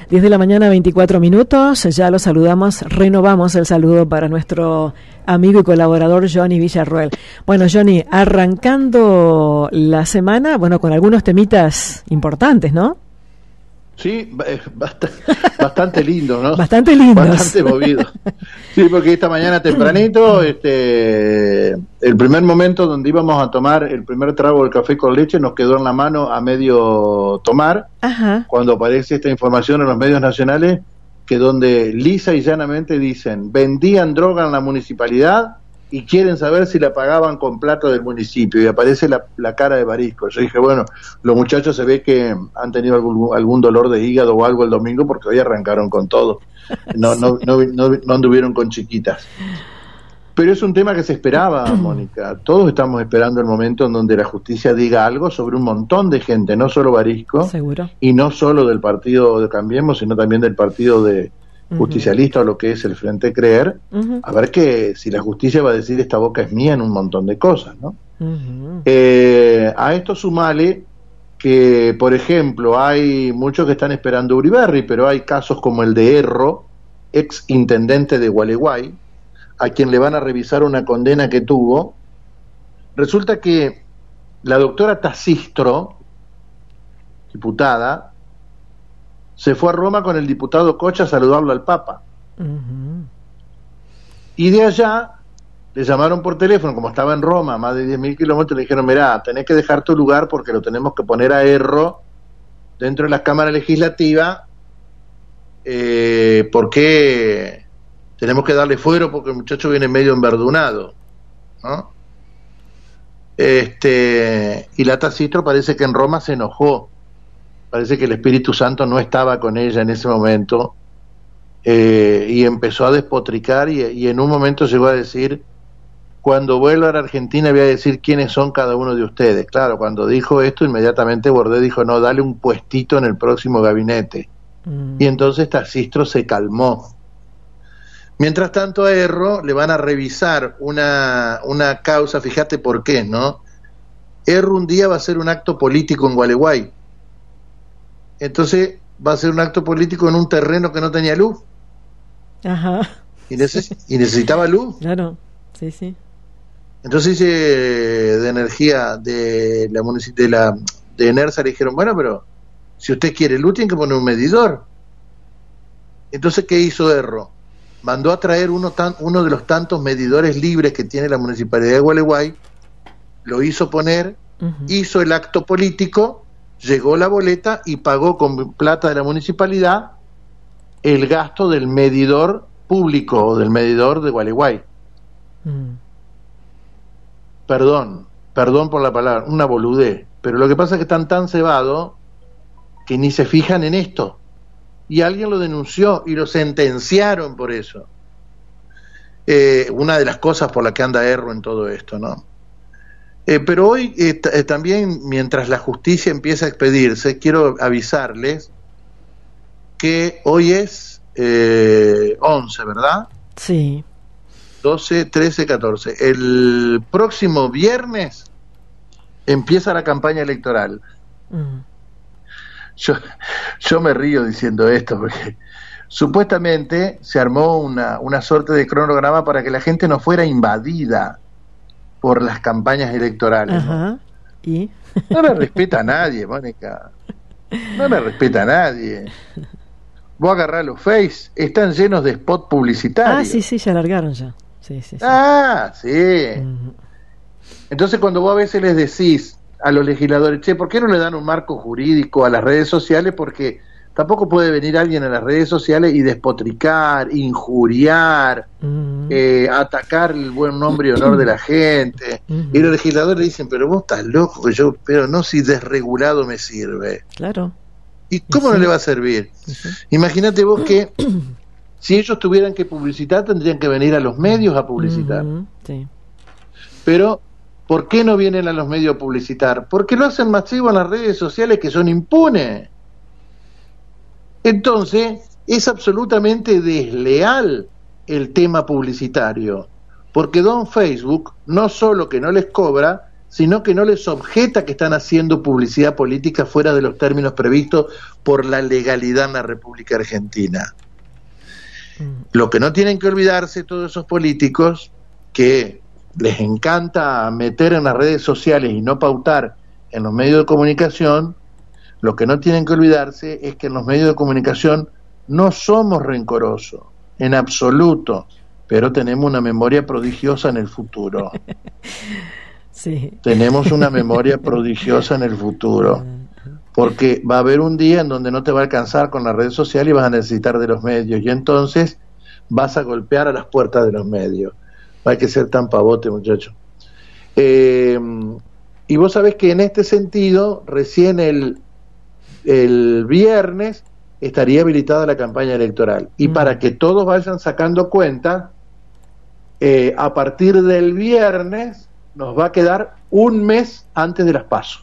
10 de la mañana, 24 minutos. Ya lo saludamos, renovamos el saludo para nuestro amigo y colaborador Johnny Villarroel. Bueno, Johnny, arrancando la semana, bueno, con algunos temitas importantes, ¿no? Sí, bastante lindo, ¿no? Bastante lindo. Bastante movido. Sí, porque esta mañana tempranito, el primer momento donde íbamos a tomar el primer trago del café con leche nos quedó en la mano a medio tomar. Ajá. Cuando aparece esta información en los medios nacionales, que donde lisa y llanamente dicen, vendían droga en la municipalidad y quieren saber si la pagaban con plata del municipio, y aparece la cara de Barisco. Yo dije, bueno, los muchachos se ve que han tenido algún dolor de hígado o algo el domingo, porque hoy arrancaron con todo, no anduvieron con chiquitas. Pero es un tema que se esperaba, Mónica. Todos estamos esperando el momento en donde la justicia diga algo sobre un montón de gente, no solo Barisco, seguro, y no solo del partido de Cambiemos, sino también del partido de justicialista, o lo que es el Frente Creer, a ver que si la justicia va a decir esta boca es mía en un montón de cosas, ¿no? A esto sumale que, por ejemplo, hay muchos que están esperando Uriberri, pero hay casos como el de Erro, ex intendente de Gualeguay, a quien le van a revisar una condena que tuvo. Resulta que la doctora Tasistro, diputada, se fue a Roma con el diputado Cocha a saludarlo al Papa. Y de allá le llamaron por teléfono, como estaba en Roma, más de 10.000 kilómetros, le dijeron, mirá, tenés que dejar tu lugar porque lo tenemos que poner a Erro dentro de las cámaras legislativas, porque tenemos que darle fuero porque el muchacho viene medio enverdunado, ¿no? Y la Tasistro parece que en Roma se enojó. Parece que el Espíritu Santo no estaba con ella en ese momento, y empezó a despotricar y en un momento llegó a decir, cuando vuelva a la Argentina voy a decir quiénes son cada uno de ustedes. Claro, cuando dijo esto, inmediatamente Bordet dijo, no, dale un puestito en el próximo gabinete. Y entonces Tasistro se calmó. Mientras tanto a Erro le van a revisar una causa, fíjate por qué, ¿no? Erro un día va a hacer un acto político en Gualeguay. Entonces va a ser un acto político en un terreno que no tenía luz. Ajá. Y necesitaba luz. Claro, sí, sí. Entonces de energía de ENERSA le dijeron, bueno, pero si usted quiere luz tiene que poner un medidor. Entonces, ¿qué hizo Erro? Mandó a traer uno de los tantos medidores libres que tiene la Municipalidad de Gualeguay, lo hizo poner, hizo el acto político, llegó la boleta y pagó con plata de la municipalidad el gasto del medidor público o del medidor de Gualeguay. Perdón por la palabra, una boludez, pero lo que pasa es que están tan cebados que ni se fijan en esto, y alguien lo denunció y lo sentenciaron por eso. Una de las cosas por las que anda Erro en todo esto, ¿no? Pero hoy también, mientras la justicia empieza a expedirse, quiero avisarles que hoy es 11, ¿verdad? Sí. 12, 13, 14. El próximo viernes empieza la campaña electoral. Yo me río diciendo esto, porque supuestamente se armó una suerte de cronograma para que la gente no fuera invadida por las campañas electorales. Ajá. ¿No? ¿Y? No me respeta a nadie, Mónica. No me respeta a nadie. Vos agarrás los Face, están llenos de spot publicitarios. Sí, ya largaron ya. Sí. Sí. Entonces cuando vos a veces les decís a los legisladores, che, ¿por qué no le dan un marco jurídico a las redes sociales? Porque tampoco puede venir alguien a las redes sociales y despotricar, injuriar, atacar el buen nombre y honor de la gente. Y los legisladores dicen, pero vos estás loco, pero no, si desregulado me sirve. Claro. ¿Y cómo no le va a servir? Imagínate vos que si ellos tuvieran que publicitar, tendrían que venir a los medios a publicitar. Sí. Pero ¿por qué no vienen a los medios a publicitar? Porque lo hacen masivo en las redes sociales, que son impunes. Entonces, es absolutamente desleal el tema publicitario, porque don Facebook no solo que no les cobra, sino que no les objeta que están haciendo publicidad política fuera de los términos previstos por la legalidad en la República Argentina. Lo que no tienen que olvidarse todos esos políticos que les encanta meter en las redes sociales y no pautar en los medios de comunicación, lo que no tienen que olvidarse es que en los medios de comunicación no somos rencorosos, en absoluto, pero tenemos una memoria prodigiosa en el futuro. Sí. Tenemos una memoria prodigiosa en el futuro, porque va a haber un día en donde no te va a alcanzar con las redes sociales y vas a necesitar de los medios, y entonces vas a golpear a las puertas de los medios. No hay que ser tan pavote, muchacho. Y vos sabés que en este sentido, recién el viernes estaría habilitada la campaña electoral. Y para que todos vayan sacando cuenta, a partir del viernes nos va a quedar un mes antes de las PASO.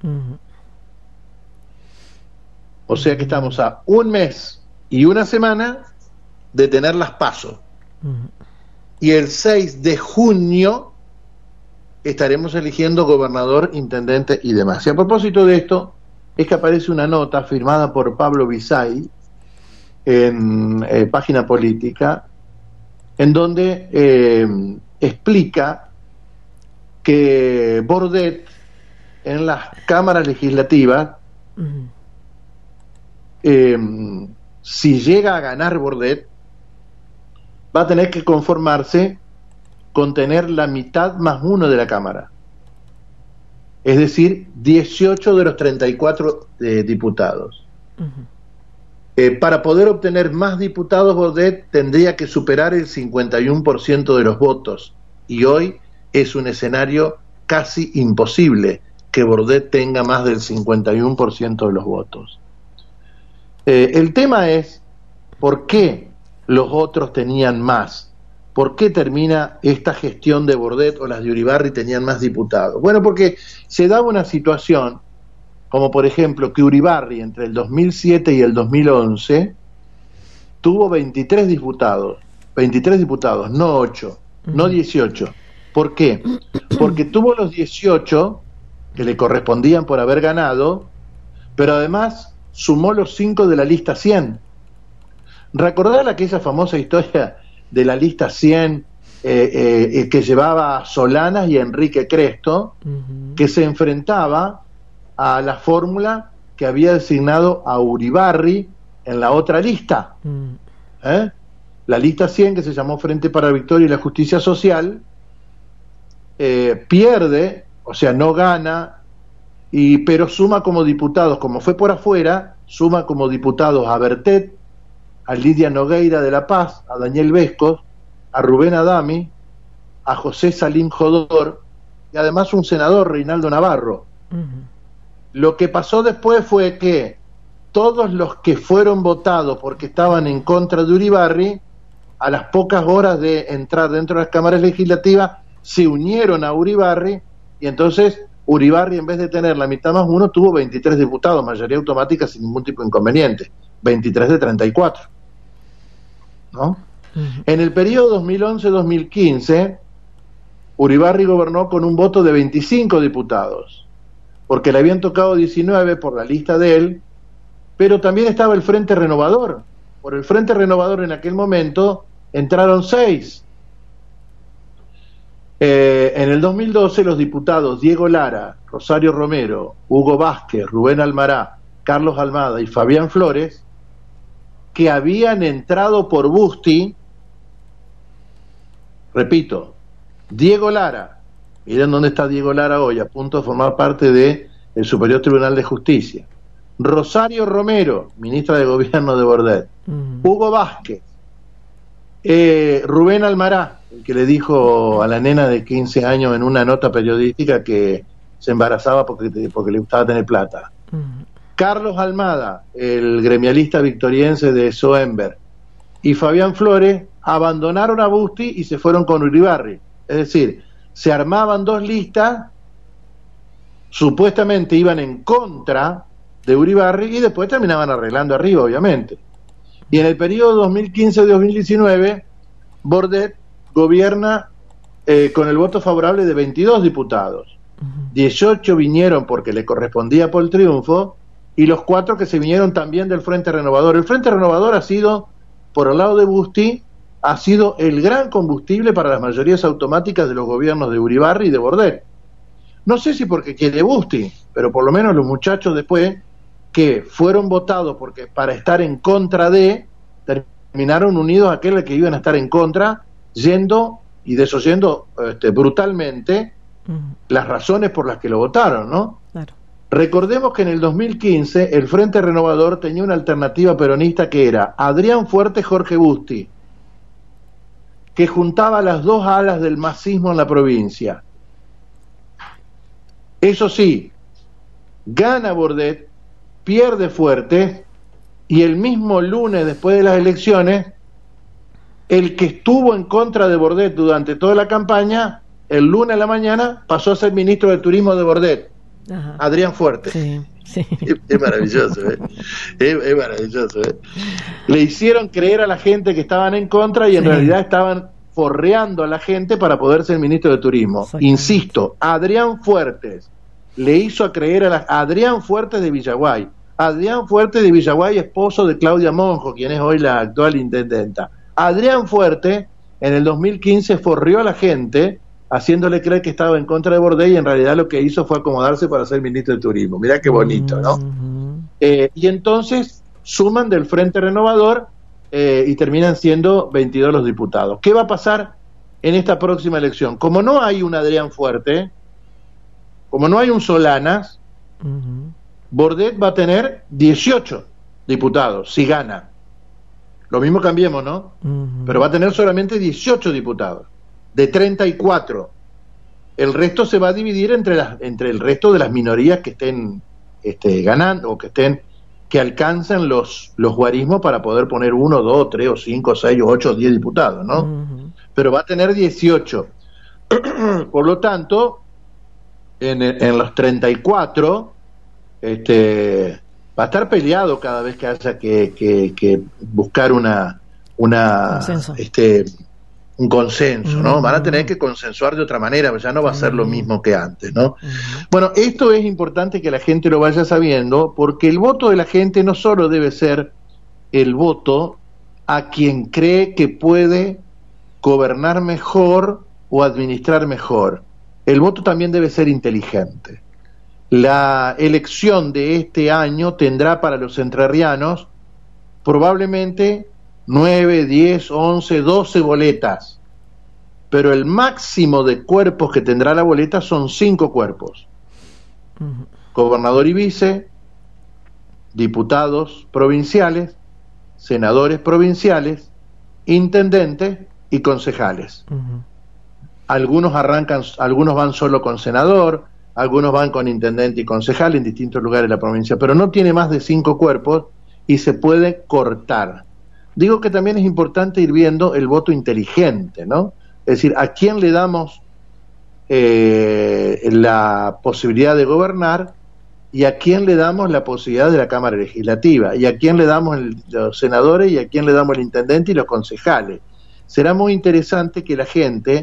O sea que estamos a un mes y una semana de tener las PASO. Y el 6 de junio estaremos eligiendo gobernador, intendente y demás. Y a propósito de esto, es que aparece una nota firmada por Pablo Bisay en Página Política, en donde explica que Bordet en las cámaras legislativas, si llega a ganar Bordet, va a tener que conformarse con tener la mitad más uno de la Cámara. Es decir, 18 de los 34 diputados. Para poder obtener más diputados, Bordet tendría que superar el 51% de los votos. Y hoy es un escenario casi imposible que Bordet tenga más del 51% de los votos. El tema es, ¿por qué los otros tenían más? ¿Por qué termina esta gestión de Bordet o las de Uribarri tenían más diputados? Bueno, porque se daba una situación, como por ejemplo que Uribarri entre el 2007 y el 2011 tuvo 23 diputados, no 8, no 18. ¿Por qué? Porque tuvo los 18 que le correspondían por haber ganado, pero además sumó los 5 de la lista 100. ¿Recordar aquella famosa historia de la lista 100 que llevaba a Solanas y a Enrique Cresto, que se enfrentaba a la fórmula que había designado a Uribarri en la otra lista? La lista 100, que se llamó Frente para la Victoria y la Justicia Social, pierde, o sea, no gana, pero suma como diputados, como fue por afuera, suma como diputados a Bertet, a Lidia Nogueira de La Paz, a Daniel Vescos, a Rubén Adami, a José Salim Jodor, y además un senador, Reinaldo Navarro. Lo que pasó después fue que todos los que fueron votados porque estaban en contra de Uribarri, a las pocas horas de entrar dentro de las cámaras legislativas, se unieron a Uribarri, y entonces Uribarri, en vez de tener la mitad más uno, tuvo 23 diputados, mayoría automática sin ningún tipo de inconveniente, 23 de 34, ¿no? En el periodo 2011-2015, Uribarri gobernó con un voto de 25 diputados, porque le habían tocado 19 por la lista de él, pero también estaba el Frente Renovador. Por el Frente Renovador en aquel momento entraron 6. En el 2012 los diputados Diego Lara, Rosario Romero, Hugo Vázquez, Rubén Almará, Carlos Almada y Fabián Flores, que habían entrado por Busti, repito, Diego Lara, miren dónde está Diego Lara hoy, a punto de formar parte del Superior Tribunal de Justicia, Rosario Romero, ministra de Gobierno de Bordet, Hugo Vázquez, Rubén Almará, el que le dijo a la nena de 15 años en una nota periodística que se embarazaba porque le gustaba tener plata, Carlos Almada, el gremialista victoriense de Soember, y Fabián Flores abandonaron a Busti y se fueron con Uribarri. Es decir, se armaban dos listas, supuestamente iban en contra de Uribarri y después terminaban arreglando arriba, obviamente. Y en el periodo 2015-2019, Bordet gobierna con el voto favorable de 22 diputados. 18 vinieron porque le correspondía por el triunfo, y los 4 que se vinieron también del Frente Renovador. El Frente Renovador ha sido, por el lado de Busti, ha sido el gran combustible para las mayorías automáticas de los gobiernos de Uribarri y de Bordet. No sé si porque quiere Busti, pero por lo menos los muchachos después, que fueron votados porque para estar en contra de, terminaron unidos a aquellos que iban a estar en contra, yendo y desoyendo brutalmente las razones por las que lo votaron, ¿no? Claro. Recordemos que en el 2015 el Frente Renovador tenía una alternativa peronista que era Adrián Fuertes, Jorge Busti, que juntaba las dos alas del masismo en la provincia. Eso sí, gana Bordet, pierde Fuertes, y el mismo lunes después de las elecciones, el que estuvo en contra de Bordet durante toda la campaña, el lunes a la mañana pasó a ser ministro de Turismo de Bordet. Ajá. Adrián Fuertes. Sí, sí. Es maravilloso, ¿eh? Es maravilloso, ¿eh? Le hicieron creer a la gente que estaban en contra y en realidad estaban forreando a la gente para poder ser ministro de Turismo. Insisto, Adrián Fuertes le hizo creer a Adrián Fuertes de Villaguay. Adrián Fuertes de Villaguay, esposo de Claudia Monjo, quien es hoy la actual intendenta. Adrián Fuertes en el 2015 forreó a la gente haciéndole creer que estaba en contra de Bordet, y en realidad lo que hizo fue acomodarse para ser ministro de Turismo. Mirá qué bonito, ¿no? Y entonces suman del Frente Renovador y terminan siendo 22 los diputados. ¿Qué va a pasar en esta próxima elección? Como no hay un Adrián Fuerte, como no hay un Solanas, Bordet va a tener 18 diputados, si gana. Lo mismo Cambiemos, ¿no? Pero va a tener solamente 18 diputados, de 34. El resto se va a dividir entre el resto de las minorías que estén ganando, o que alcanzan los guarismos para poder poner 1, 2, 3, o 5, 6, o 8, o 10 diputados, ¿no? Pero va a tener 18. Por lo tanto, en los 34, va a estar peleado cada vez que haya que buscar consenso. Un consenso, ¿no? Van a tener que consensuar de otra manera, ya no va a ser lo mismo que antes, ¿no? Bueno, esto es importante que la gente lo vaya sabiendo, porque el voto de la gente no solo debe ser el voto a quien cree que puede gobernar mejor o administrar mejor. El voto también debe ser inteligente. La elección de este año tendrá para los entrerrianos probablemente 9, 10, 11, 12 boletas, pero el máximo de cuerpos que tendrá la boleta son 5 cuerpos. Gobernador y vice, diputados provinciales, senadores provinciales, intendentes y concejales. Algunos van solo con senador, algunos van con intendente y concejal en distintos lugares de la provincia, pero no tiene más de 5 cuerpos y se puede cortar. Digo que también es importante ir viendo el voto inteligente, ¿no? Es decir, ¿a quién le damos la posibilidad de gobernar y a quién le damos la posibilidad de la Cámara Legislativa? ¿Y a quién le damos los senadores y a quién le damos el intendente y los concejales? Será muy interesante que la gente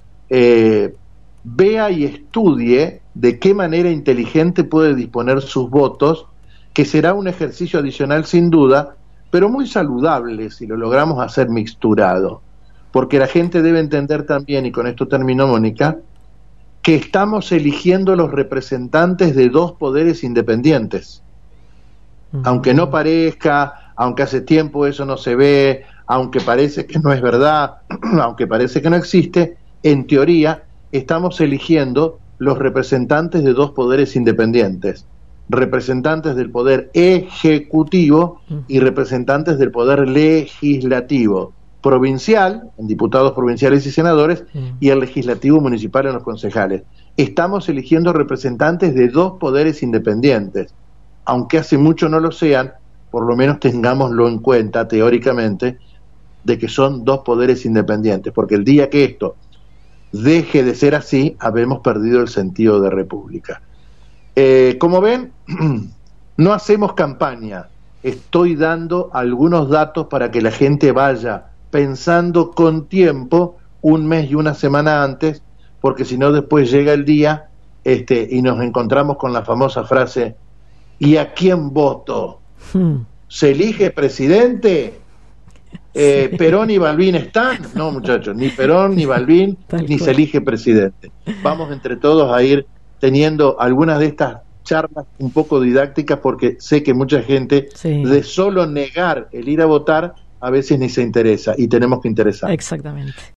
vea y estudie de qué manera inteligente puede disponer sus votos, que será un ejercicio adicional sin duda, pero muy saludable si lo logramos hacer mixturado, porque la gente debe entender también, y con esto termino, Mónica, que estamos eligiendo los representantes de 2 poderes independientes. Aunque no parezca, aunque hace tiempo eso no se ve, aunque parece que no es verdad, aunque parece que no existe, en teoría estamos eligiendo los representantes de 2 poderes independientes, representantes del poder ejecutivo y representantes del poder legislativo, provincial, en diputados provinciales y senadores, y el legislativo municipal en los concejales. Estamos eligiendo representantes de 2 poderes independientes, aunque hace mucho no lo sean, por lo menos tengámoslo en cuenta teóricamente, de que son 2 poderes independientes, porque el día que esto deje de ser así, habemos perdido el sentido de república. Como ven, no hacemos campaña, estoy dando algunos datos para que la gente vaya pensando con tiempo, un mes y una semana antes, porque si no después llega el día y nos encontramos con la famosa frase, ¿y a quién voto? ¿Se elige presidente? ¿Perón y Balbín están? No, muchachos, ni Perón, ni Balbín, ni se elige presidente. Vamos entre todos a ir teniendo algunas de estas charlas un poco didácticas, porque sé que mucha gente de solo negar el ir a votar a veces ni se interesa, y tenemos que interesar. Exactamente.